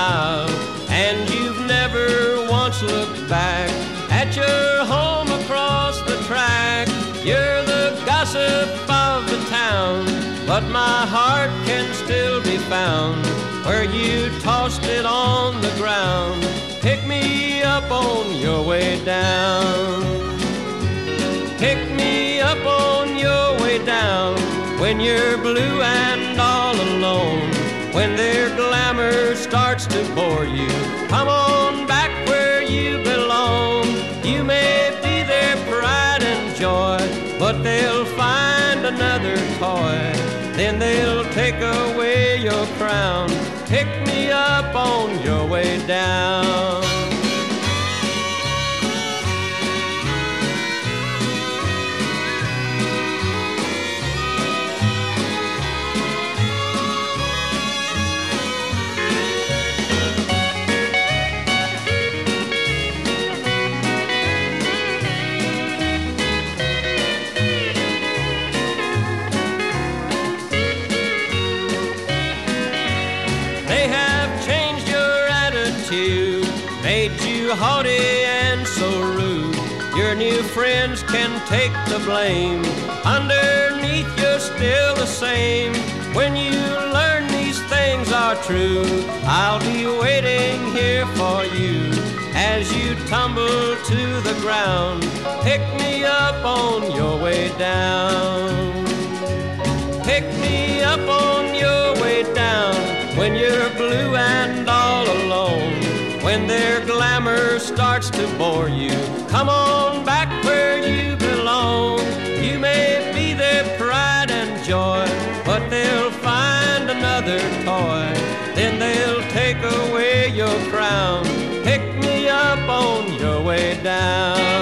smile, and you've never once looked back at your home across the track. You're the gossip of the town, but my heart can still be found where you tossed it on the ground. Pick me up on your way down. Pick me up on your way down when you're blue and all alone. When their glamour starts to bore you, come on back where you belong. You may be their pride and joy, but they'll find another toy. Then they'll take away your crown. Pick me up on your way down. Made you haughty and so rude. Your new friends can take the blame. Underneath you're still the same. When you learn these things are true, I'll be waiting here for you as you tumble to the ground. Pick me up on your way down. Pick me up on your way down when you're blue and all alone. When their glamour starts to bore you, come on back where you belong. You may be their pride and joy, but they'll find another toy. Then they'll take away your crown. Pick me up on your way down.